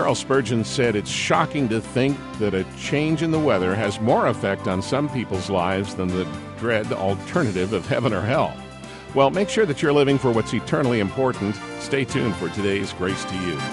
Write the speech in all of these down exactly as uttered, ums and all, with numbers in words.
Charles Spurgeon said, "It's shocking to think that a change in the weather has more effect on some people's lives than the dread alternative of heaven or hell." Well, make sure that you're living for what's eternally important. Stay tuned for today's Grace to You.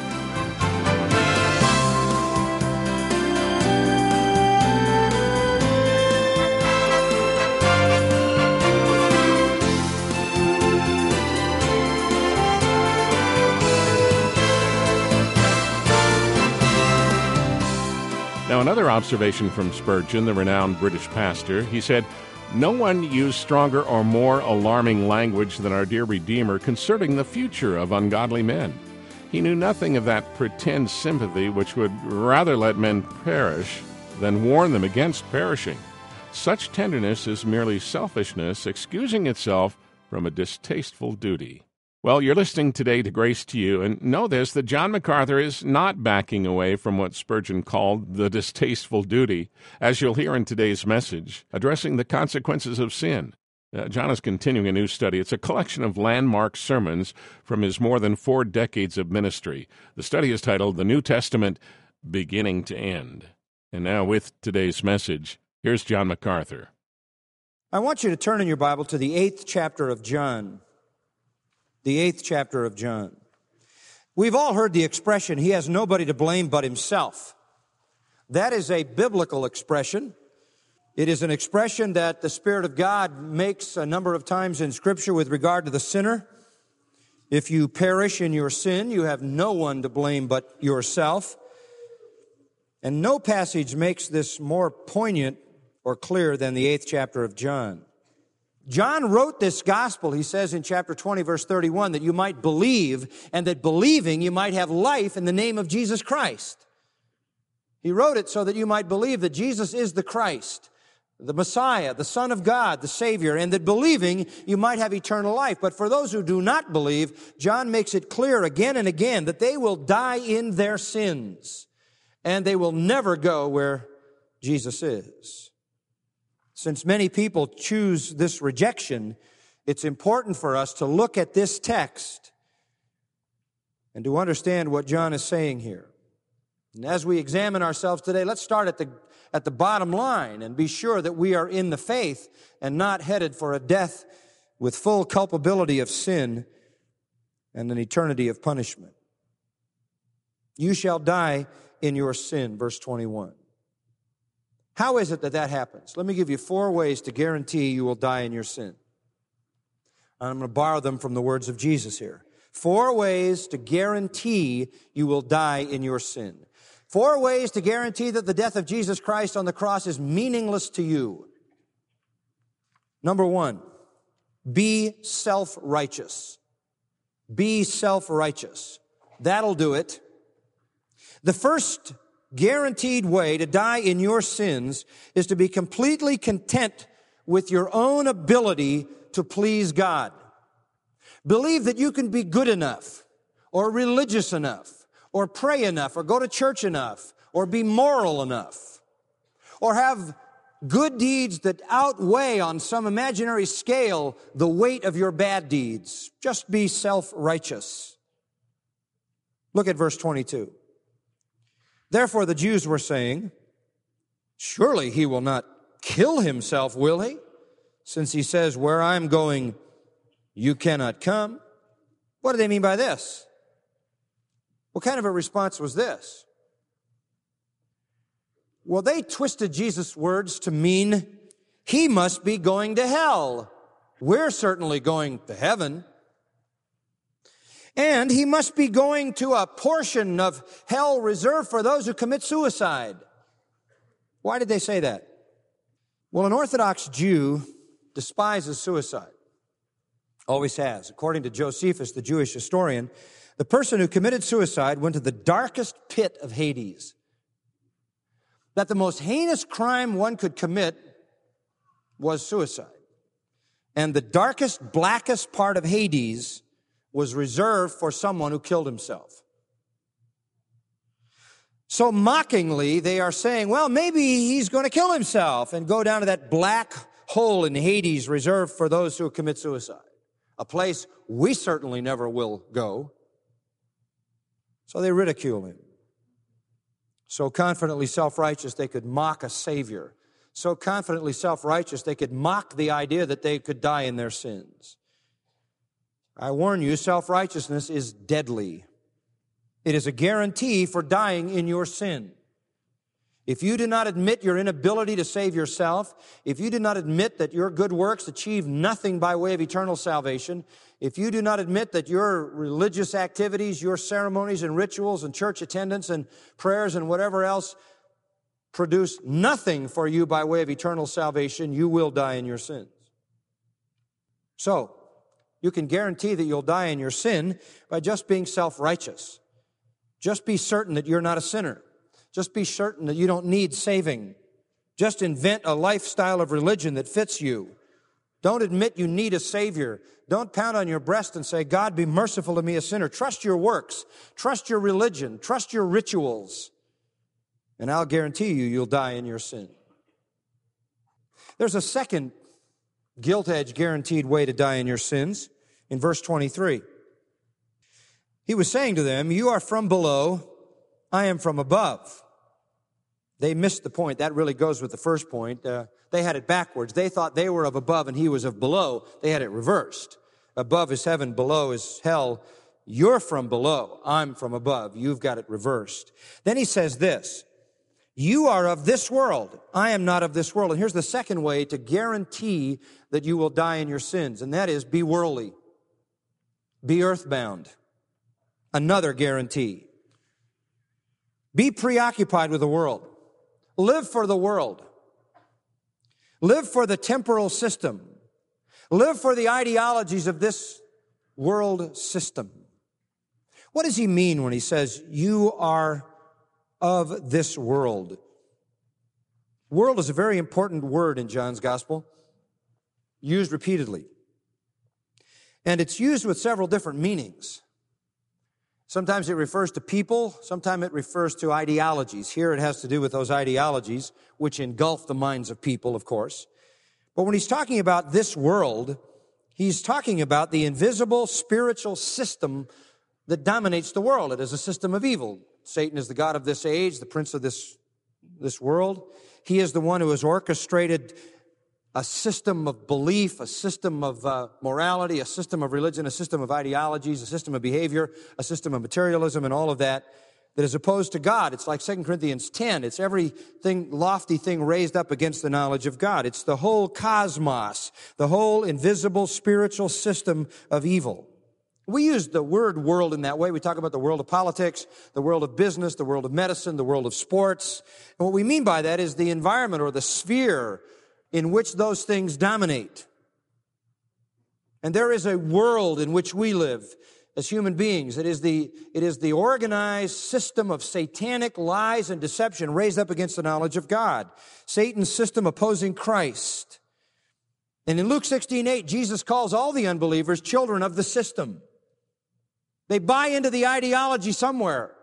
Now, another observation from Spurgeon, the renowned British pastor, he said, "No one used stronger or more alarming language than our dear Redeemer concerning the future of ungodly men. He knew nothing of that pretend sympathy which would rather let men perish than warn them against perishing. Such tenderness is merely selfishness, excusing itself from a distasteful duty." Well, you're listening today to Grace to You, and know this, that John MacArthur is not backing away from what Spurgeon called the distasteful duty, as you'll hear in today's message, addressing the consequences of sin. Uh, John is continuing a new study. It's a collection of landmark sermons from his more than four decades of ministry. The study is titled The New Testament, Beginning to End. And now with today's message, here's John MacArthur. I want you to turn in your Bible to the eighth chapter of John. The eighth chapter of John. We've all heard the expression, "He has nobody to blame but himself." That is a biblical expression. It is an expression that the Spirit of God makes a number of times in Scripture with regard to the sinner. If you perish in your sin, you have no one to blame but yourself. And no passage makes this more poignant or clear than the eighth chapter of John. John wrote this gospel, he says in chapter twenty, verse thirty-one, that you might believe, and that believing you might have life in the name of Jesus Christ. He wrote it so that you might believe that Jesus is the Christ, the Messiah, the Son of God, the Savior, and that believing you might have eternal life. But for those who do not believe, John makes it clear again and again that they will die in their sins, and they will never go where Jesus is. Since many people choose this rejection, it's important for us to look at this text and to understand what John is saying here. And as we examine ourselves today, let's start at the, at the bottom line and be sure that we are in the faith and not headed for a death with full culpability of sin and an eternity of punishment. You shall die in your sin, verse twenty-one. How is it that that happens? Let me give you four ways to guarantee you will die in your sin. I'm going to borrow them from the words of Jesus here. Four ways to guarantee you will die in your sin. Four ways to guarantee that the death of Jesus Christ on the cross is meaningless to you. Number one, be self-righteous. Be self-righteous. That'll do it. The first guaranteed way to die in your sins is to be completely content with your own ability to please God. Believe that you can be good enough, or religious enough, or pray enough, or go to church enough, or be moral enough, or have good deeds that outweigh on some imaginary scale the weight of your bad deeds. Just be self-righteous. Look at verse twenty-two. Therefore the Jews were saying, "Surely he will not kill himself, will he? Since he says, 'Where I'm going, you cannot come.'" What do they mean by this? What kind of a response was this? Well, they twisted Jesus' words to mean he must be going to hell. We're certainly going to heaven. And he must be going to a portion of hell reserved for those who commit suicide. Why did they say that? Well, an Orthodox Jew despises suicide. Always has. According to Josephus, the Jewish historian, the person who committed suicide went to the darkest pit of Hades. That the most heinous crime one could commit was suicide. And the darkest, blackest part of Hades was reserved for someone who killed himself. So mockingly, they are saying, well, maybe he's going to kill himself and go down to that black hole in Hades reserved for those who commit suicide, a place we certainly never will go. So they ridicule him. So confidently self-righteous they could mock a Savior. So confidently self-righteous they could mock the idea that they could die in their sins. I warn you, self-righteousness is deadly. It is a guarantee for dying in your sin. If you do not admit your inability to save yourself, if you do not admit that your good works achieve nothing by way of eternal salvation, if you do not admit that your religious activities, your ceremonies and rituals and church attendance and prayers and whatever else produce nothing for you by way of eternal salvation, you will die in your sins. So, you can guarantee that you'll die in your sin by just being self-righteous. Just be certain that you're not a sinner. Just be certain that you don't need saving. Just invent a lifestyle of religion that fits you. Don't admit you need a Savior. Don't pound on your breast and say, God, be merciful to me, a sinner. Trust your works. Trust your religion. Trust your rituals. And I'll guarantee you, you'll die in your sin. There's a second guilt-edge guaranteed way to die in your sins in verse twenty-three. He was saying to them, you are from below, I am from above. They missed the point. That really goes with the first point. Uh, they had it backwards. They thought they were of above and he was of below. They had it reversed. Above is heaven, below is hell. You're from below. I'm from above. You've got it reversed. Then he says this, you are of this world. I am not of this world. And here's the second way to guarantee that you will die in your sins, and that is be worldly. Be earthbound. Another guarantee. Be preoccupied with the world. Live for the world. Live for the temporal system. Live for the ideologies of this world system. What does he mean when he says, you are of this world? World is a very important word in John's gospel, used repeatedly. And it's used with several different meanings. Sometimes it refers to people, sometimes it refers to ideologies. Here it has to do with those ideologies, which engulf the minds of people, of course. But when he's talking about this world, he's talking about the invisible spiritual system that dominates the world. It is a system of evil. Satan is the god of this age, the prince of this, this world. He is the one who has orchestrated a system of belief, a system of uh, morality, a system of religion, a system of ideologies, a system of behavior, a system of materialism, and all of that, that is opposed to God. It's like Second Corinthians ten. It's everything, lofty thing raised up against the knowledge of God. It's the whole cosmos, the whole invisible spiritual system of evil. We use the word world in that way. We talk about the world of politics, the world of business, the world of medicine, the world of sports. And what we mean by that is the environment or the sphere in which those things dominate. And there is a world in which we live as human beings. It is the, it is the organized system of satanic lies and deception raised up against the knowledge of God. Satan's system opposing Christ. And in Luke sixteen eight, Jesus calls all the unbelievers children of the system. They buy into the ideology somewhere.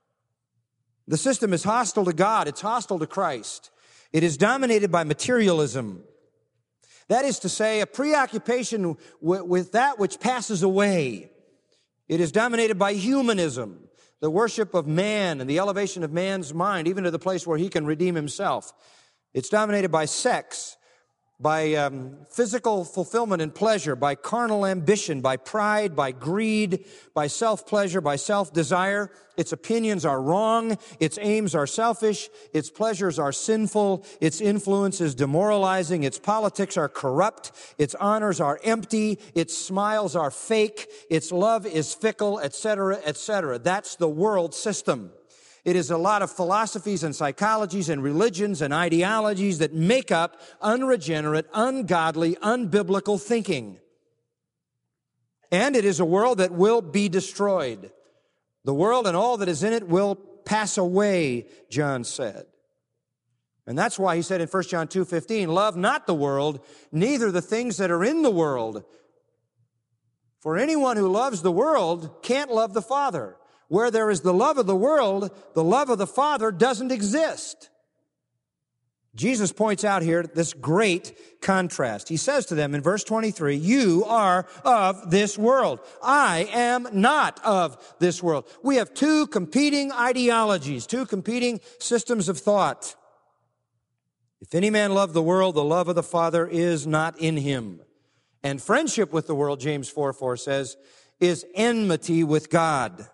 The system is hostile to God. It's hostile to Christ. It is dominated by materialism. That is to say, a preoccupation w- with that which passes away. It is dominated by humanism, the worship of man and the elevation of man's mind, even to the place where he can redeem himself. It's dominated by sex, by um, physical fulfillment and pleasure, by carnal ambition, by pride, by greed, by self-pleasure, by self-desire. Its opinions are wrong. Its aims are selfish. Its pleasures are sinful. Its influence is demoralizing. Its politics are corrupt. Its honors are empty. Its smiles are fake. Its love is fickle, et cetera, et cetera. That's the world system. It is a lot of philosophies and psychologies and religions and ideologies that make up unregenerate, ungodly, unbiblical thinking. And it is a world that will be destroyed. The world and all that is in it will pass away, John said. And that's why he said in First John two fifteen, love not the world, neither the things that are in the world. For anyone who loves the world can't love the Father. Where there is the love of the world, the love of the Father doesn't exist. Jesus points out here this great contrast. He says to them in verse twenty-three, you are of this world. I am not of this world. We have two competing ideologies, two competing systems of thought. If any man love the world, the love of the Father is not in him. And friendship with the world, James four four says, is enmity with God.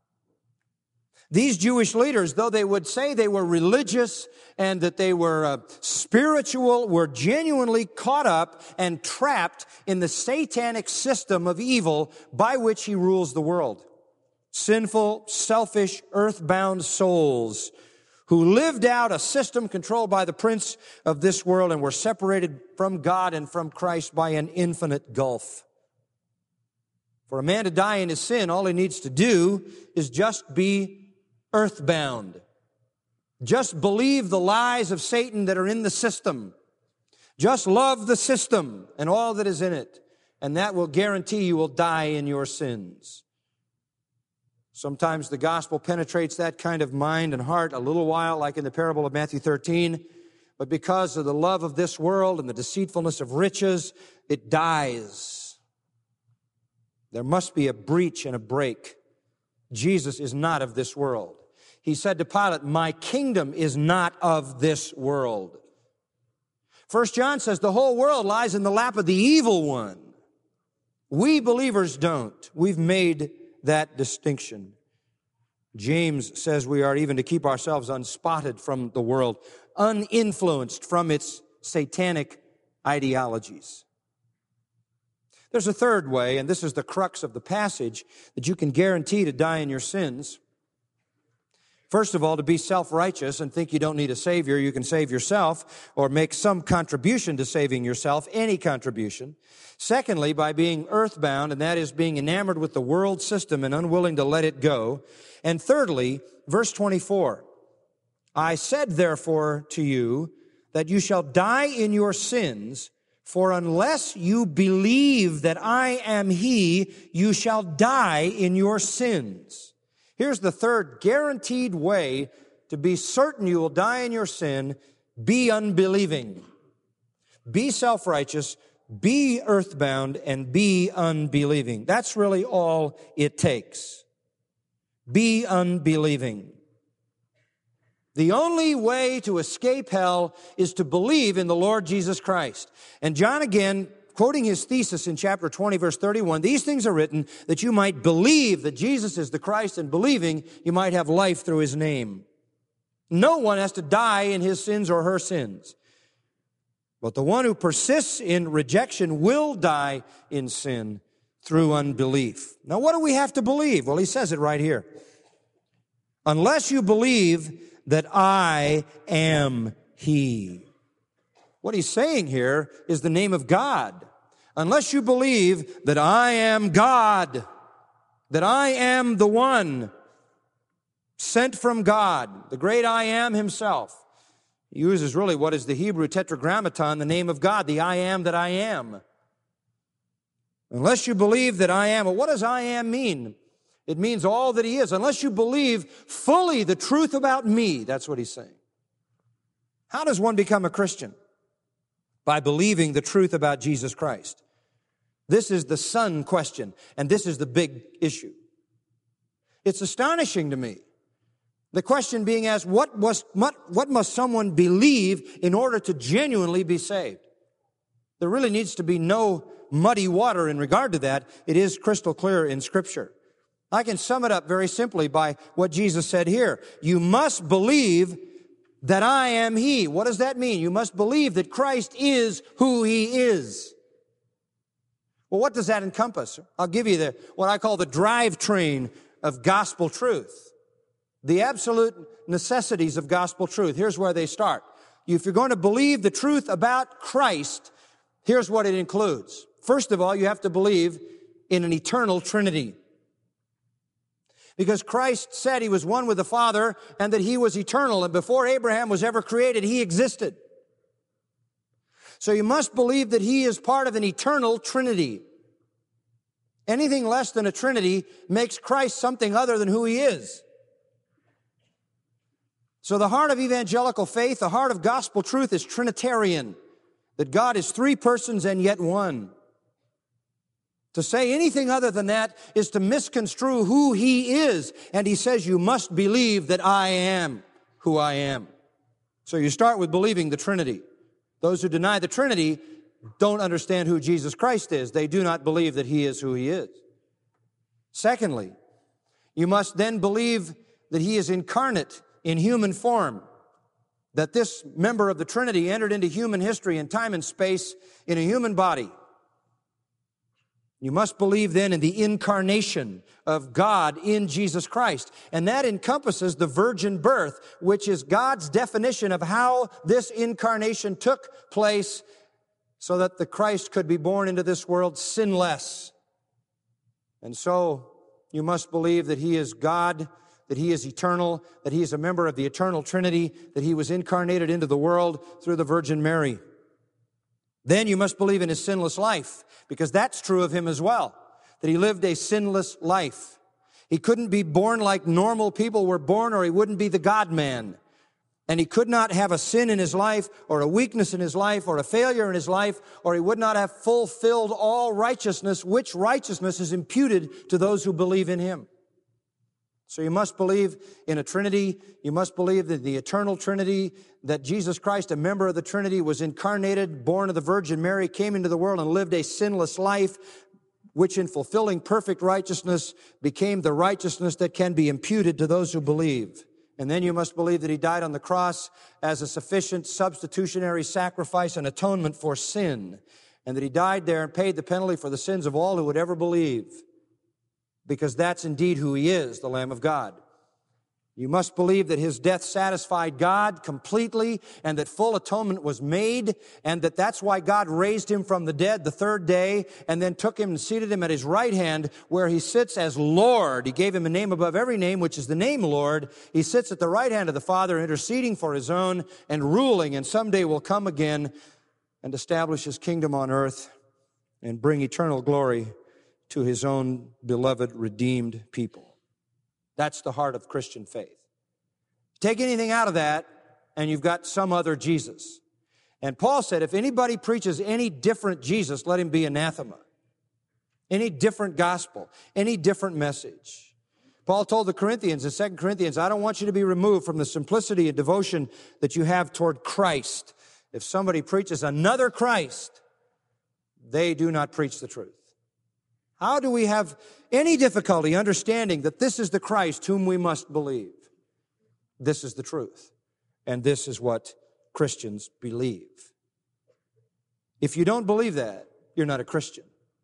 These Jewish leaders, though they would say they were religious and that they were uh, spiritual, were genuinely caught up and trapped in the satanic system of evil by which he rules the world. Sinful, selfish, earthbound souls who lived out a system controlled by the prince of this world and were separated from God and from Christ by an infinite gulf. For a man to die in his sin, all he needs to do is just be earthbound. Just believe the lies of Satan that are in the system. Just love the system and all that is in it, and that will guarantee you will die in your sins. Sometimes the gospel penetrates that kind of mind and heart a little while, like in the parable of Matthew thirteen, but because of the love of this world and the deceitfulness of riches, it dies. There must be a breach and a break. Jesus is not of this world. He said to Pilate, my kingdom is not of this world. First John says the whole world lies in the lap of the evil one. We believers don't. We've made that distinction. James says we are even to keep ourselves unspotted from the world, uninfluenced from its satanic ideologies. There's a third way, and this is the crux of the passage, that you can guarantee to die in your sins. First of all, to be self-righteous and think you don't need a Savior, you can save yourself or make some contribution to saving yourself, any contribution. Secondly, by being earthbound, and that is being enamored with the world system and unwilling to let it go. And thirdly, verse twenty-four, I said therefore to you that you shall die in your sins, for unless you believe that I am He, you shall die in your sins. Here's the third guaranteed way to be certain you will die in your sin. Be unbelieving. Be self-righteous, be earthbound, and be unbelieving. That's really all it takes. Be unbelieving. The only way to escape hell is to believe in the Lord Jesus Christ. And John again, quoting his thesis in chapter twenty, verse thirty-one, these things are written that you might believe that Jesus is the Christ, and believing you might have life through his name. No one has to die in his sins or her sins. But the one who persists in rejection will die in sin through unbelief. Now, what do we have to believe? Well, he says it right here. Unless you believe that I am He. What he's saying here is the name of God. Unless you believe that I am God, that I am the one sent from God, the great I am himself. He uses really what is the Hebrew tetragrammaton, the name of God, the I am that I am. Unless you believe that I am, well, what does I am mean? It means all that He is. Unless you believe fully the truth about me, that's what he's saying. How does one become a Christian? By believing the truth about Jesus Christ. This is the son question, and this is the big issue. It's astonishing to me. The question being asked, what, was, what, what must someone believe in order to genuinely be saved? There really needs to be no muddy water in regard to that. It is crystal clear in Scripture. I can sum it up very simply by what Jesus said here. You must believe that I am He. What does that mean? You must believe that Christ is who He is. Well, what does that encompass? I'll give you the what I call the drivetrain of gospel truth. The absolute necessities of gospel truth. Here's where they start. If you're going to believe the truth about Christ, here's what it includes. First of all, you have to believe in an eternal Trinity. Because Christ said He was one with the Father and that He was eternal, and before Abraham was ever created, He existed. So you must believe that He is part of an eternal Trinity. Anything less than a Trinity makes Christ something other than who He is. So the heart of evangelical faith, the heart of gospel truth is Trinitarian, that God is three persons and yet one. To say anything other than that is to misconstrue who He is. And He says, you must believe that I am who I am. So you start with believing the Trinity. Those who deny the Trinity don't understand who Jesus Christ is. They do not believe that He is who He is. Secondly, you must then believe that He is incarnate in human form, that this member of the Trinity entered into human history in time and space in a human body. You must believe then in the incarnation of God in Jesus Christ. And that encompasses the virgin birth, which is God's definition of how this incarnation took place so that the Christ could be born into this world sinless. And so you must believe that He is God, that He is eternal, that He is a member of the eternal Trinity, that He was incarnated into the world through the Virgin Mary. Then you must believe in His sinless life, because that's true of Him as well, that He lived a sinless life. He couldn't be born like normal people were born, or He wouldn't be the God-man. And He could not have a sin in His life, or a weakness in His life, or a failure in His life, or He would not have fulfilled all righteousness, which righteousness is imputed to those who believe in Him. So you must believe in a Trinity. You must believe that the eternal Trinity, that Jesus Christ, a member of the Trinity, was incarnated, born of the Virgin Mary, came into the world and lived a sinless life, which in fulfilling perfect righteousness became the righteousness that can be imputed to those who believe. And then you must believe that He died on the cross as a sufficient substitutionary sacrifice and atonement for sin, and that He died there and paid the penalty for the sins of all who would ever believe, because that's indeed who He is, the Lamb of God. You must believe that His death satisfied God completely, and that full atonement was made, and that that's why God raised Him from the dead the third day, and then took Him and seated Him at His right hand, where He sits as Lord. He gave Him a name above every name, which is the name Lord. He sits at the right hand of the Father, interceding for His own and ruling, and someday will come again and establish His kingdom on earth and bring eternal glory to His own beloved, redeemed people. That's the heart of Christian faith. Take anything out of that, and you've got some other Jesus. And Paul said, if anybody preaches any different Jesus, let him be anathema. Any different gospel, any different message. Paul told the Corinthians in Second Corinthians, I don't want you to be removed from the simplicity and devotion that you have toward Christ. If somebody preaches another Christ, they do not preach the truth. How do we have any difficulty understanding that this is the Christ whom we must believe? This is the truth, and this is what Christians believe. If you don't believe that, you're not a Christian.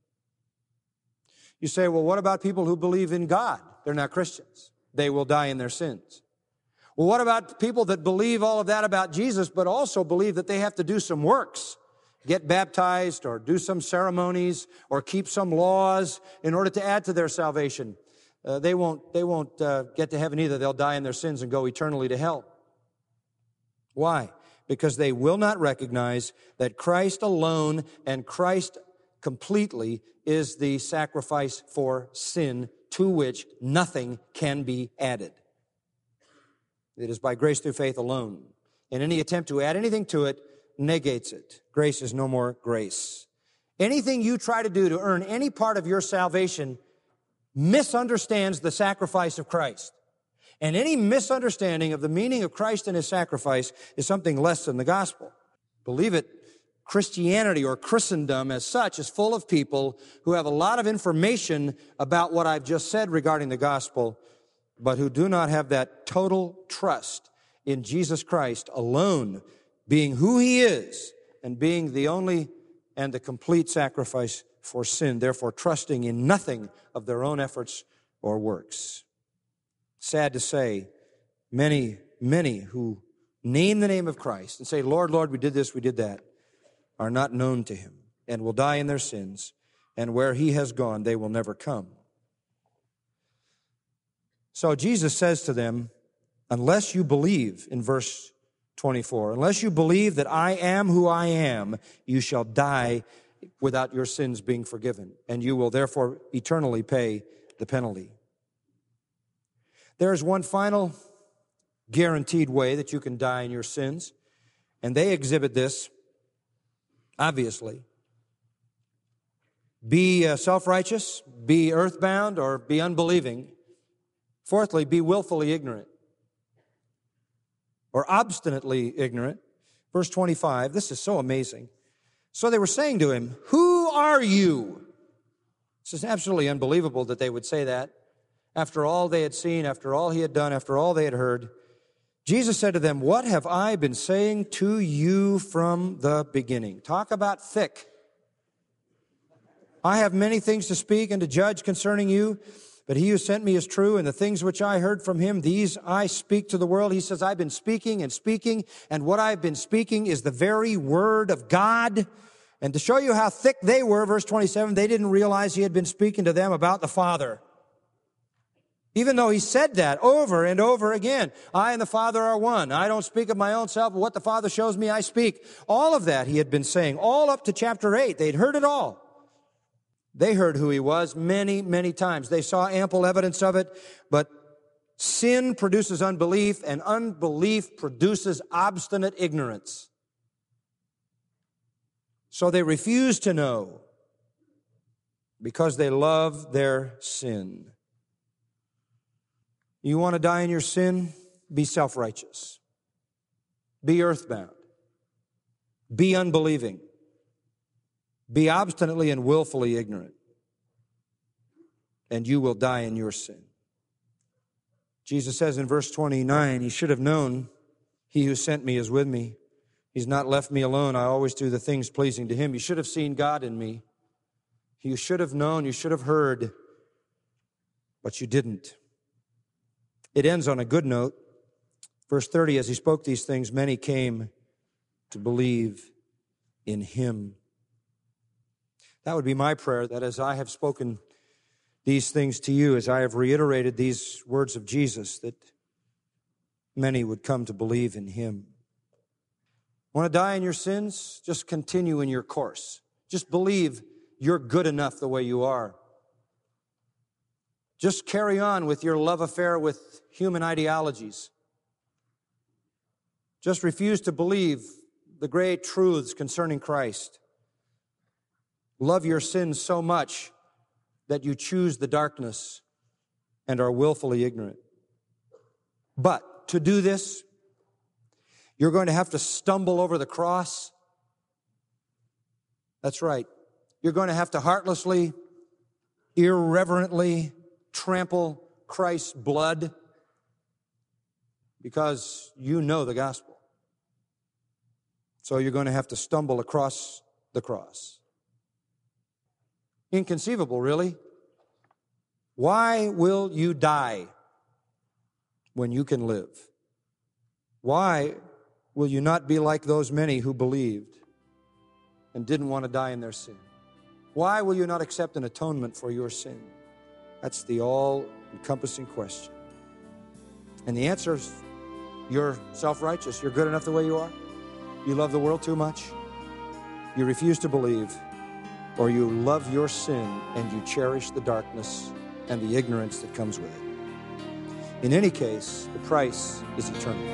You say, well, what about people who believe in God? They're not Christians. They will die in their sins. Well, what about people that believe all of that about Jesus, but also believe that they have to do some works? Get baptized or do some ceremonies or keep some laws in order to add to their salvation. Uh, they won't, they won't uh, get to heaven either. They'll die in their sins and go eternally to hell. Why? Because they will not recognize that Christ alone and Christ completely is the sacrifice for sin, to which nothing can be added. It is by grace through faith alone. And any attempt to add anything to it negates it. Grace is no more grace. Anything you try to do to earn any part of your salvation misunderstands the sacrifice of Christ. And any misunderstanding of the meaning of Christ and His sacrifice is something less than the gospel. Believe it, Christianity or Christendom as such is full of people who have a lot of information about what I've just said regarding the gospel, but who do not have that total trust in Jesus Christ alone, being who He is and being the only and the complete sacrifice for sin, therefore trusting in nothing of their own efforts or works. Sad to say, many, many who name the name of Christ and say, Lord, Lord, we did this, we did that, are not known to Him and will die in their sins, and where He has gone, they will never come. So Jesus says to them, unless you believe, in verse twenty-four, unless you believe that I am who I am, you shall die without your sins being forgiven, and you will therefore eternally pay the penalty. There is one final guaranteed way that you can die in your sins. And they exhibit this, obviously. Be uh, self-righteous, be earthbound, or be unbelieving. Fourthly, be willfully ignorant or obstinately ignorant. Verse twenty-five, this is so amazing. So they were saying to him, "Who are you?" This is absolutely unbelievable that they would say that. After all they had seen, after all he had done, after all they had heard, Jesus said to them, "What have I been saying to you from the beginning?" Talk about thick. "I have many things to speak and to judge concerning you, but he who sent me is true, and the things which I heard from him, these I speak to the world." He says, I've been speaking and speaking, and what I've been speaking is the very word of God. And to show you how thick they were, verse twenty-seven, they didn't realize he had been speaking to them about the Father. Even though he said that over and over again. I and the Father are one. I don't speak of my own self, but what the Father shows me, I speak. All of that he had been saying, all up to chapter eight. They'd heard it all. They heard who he was many, many times. They saw ample evidence of it, but sin produces unbelief, and unbelief produces obstinate ignorance. So they refuse to know because they love their sin. You want to die in your sin? Be self-righteous. Be earthbound. Be unbelieving. Be obstinately and willfully ignorant, and you will die in your sin. Jesus says in verse twenty-nine, "You should have known he who sent me is with me. He's not left me alone. I always do the things pleasing to him." You should have seen God in me. You should have known, you should have heard, but you didn't. It ends on a good note. Verse thirty, as he spoke these things, many came to believe in him. That would be my prayer, that as I have spoken these things to you, as I have reiterated these words of Jesus, that many would come to believe in him. Want to die in your sins? Just continue in your course. Just believe you're good enough the way you are. Just carry on with your love affair with human ideologies. Just refuse to believe the great truths concerning Christ. Love your sins so much that you choose the darkness and are willfully ignorant. But to do this, you're going to have to stumble over the cross. That's right. You're going to have to heartlessly, irreverently trample Christ's blood because you know the gospel. So you're going to have to stumble across the cross. Inconceivable, really. Why will you die when you can live? Why will you not be like those many who believed and didn't want to die in their sin? Why will you not accept an atonement for your sin? That's the all-encompassing question. And the answer is, you're self-righteous. You're good enough the way you are. You love the world too much. You refuse to believe. Or you love your sin and you cherish the darkness and the ignorance that comes with it. In any case, the price is eternal.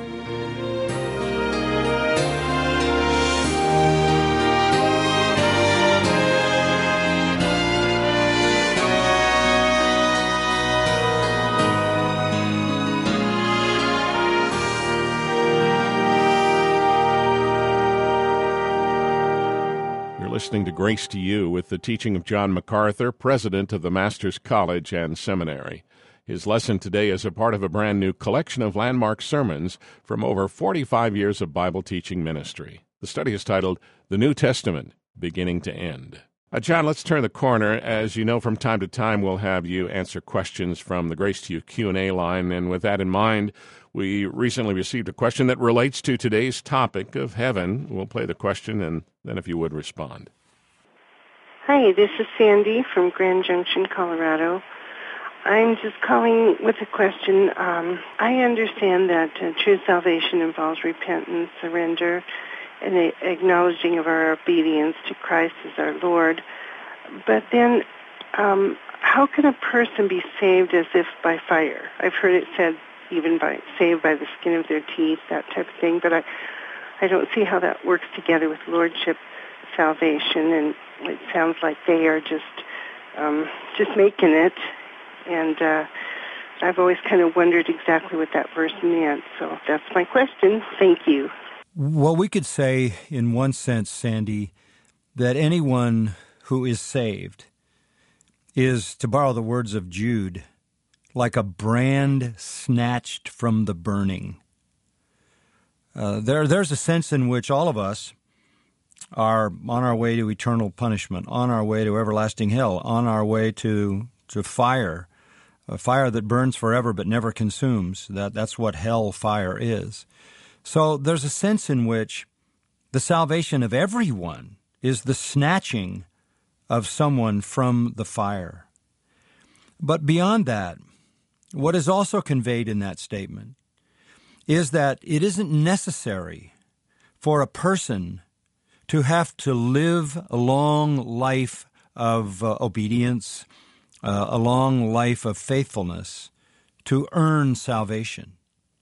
Listening to Grace to You with the teaching of John MacArthur, president of the Master's College and Seminary. His lesson today is a part of a brand new collection of landmark sermons from over forty-five years of Bible teaching ministry. The study is titled The New Testament, Beginning to End. Uh, John, let's turn the corner. As you know, from time to time, we'll have you answer questions from the Grace to You Q and A line. And with that in mind, we recently received a question that relates to today's topic of heaven. We'll play the question, and then if you would respond. Hi, this is Sandy from Grand Junction, Colorado. I'm just calling with a question. Um, I understand that uh, true salvation involves repentance, surrender, and a- acknowledging of our obedience to Christ as our Lord. But then, um, how can a person be saved as if by fire? I've heard it said even by saved by the skin of their teeth, that type of thing. But I, I don't see how that works together with lordship salvation, and it sounds like they are just um, just making it. And uh, I've always kind of wondered exactly what that verse meant. So that's my question. Thank you. Well, we could say, in one sense, Sandy, that anyone who is saved is, to borrow the words of Jude, like a brand snatched from the burning. Uh, there, there's a sense in which all of us are on our way to eternal punishment, on our way to everlasting hell, on our way to to fire, a fire that burns forever but never consumes. That that's what hell fire is. So there's a sense in which the salvation of everyone is the snatching of someone from the fire. But beyond that, what is also conveyed in that statement is that it isn't necessary for a person to have to live a long life of uh, obedience, uh, a long life of faithfulness to earn salvation.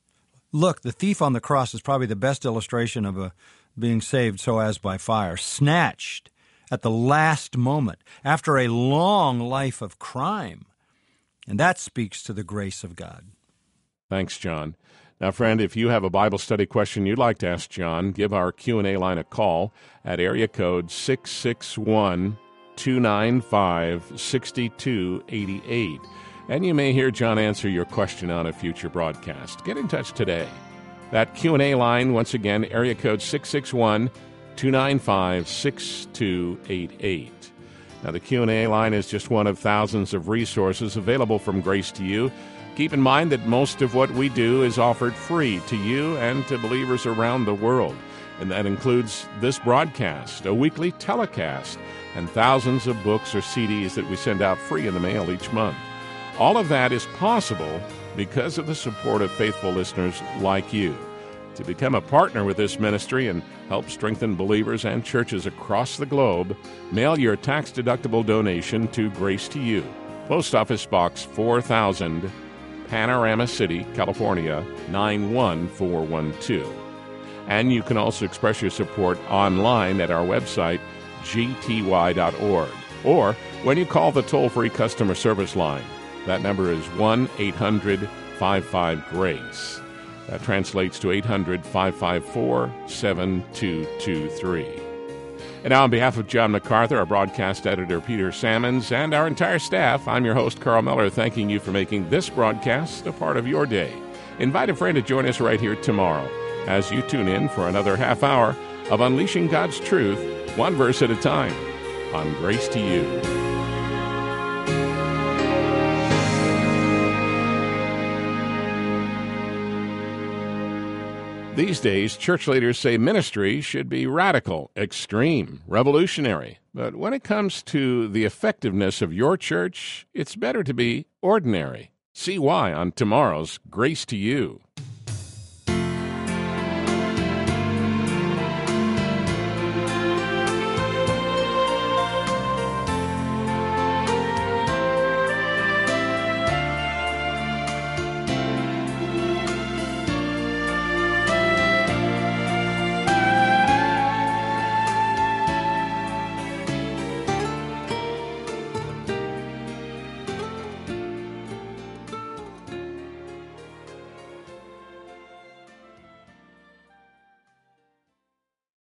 Look, the thief on the cross is probably the best illustration of a being saved so as by fire, snatched at the last moment after a long life of crime. And that speaks to the grace of God. Thanks, John. Now, friend, if you have a Bible study question you'd like to ask John, give our Q and A line a call at area code six six one, two nine five, six two eight eight. And you may hear John answer your question on a future broadcast. Get in touch today. That Q and A line, once again, area code six six one, two nine five, six two eight eight. Now, the Q and A line is just one of thousands of resources available from Grace to You. Keep in mind that most of what we do is offered free to you and to believers around the world. And that includes this broadcast, a weekly telecast, and thousands of books or C Ds that we send out free in the mail each month. All of that is possible because of the support of faithful listeners like you. To become a partner with this ministry and help strengthen believers and churches across the globe, mail your tax-deductible donation to Grace to You, Post Office Box four thousand, Panorama City, California, nine one four one two. And you can also express your support online at our website, g t y dot org, or when you call the toll-free customer service line. That number is one eight hundred, five five, GRACE. That translates to eight hundred, five five four, seven two two three. And now on behalf of John MacArthur, our broadcast editor Peter Sammons, and our entire staff, I'm your host Carl Miller, thanking you for making this broadcast a part of your day. Invite a friend to join us right here tomorrow as you tune in for another half hour of Unleashing God's Truth, one verse at a time, on Grace to You. These days, church leaders say ministry should be radical, extreme, revolutionary. But when it comes to the effectiveness of your church, it's better to be ordinary. See why on tomorrow's Grace to You.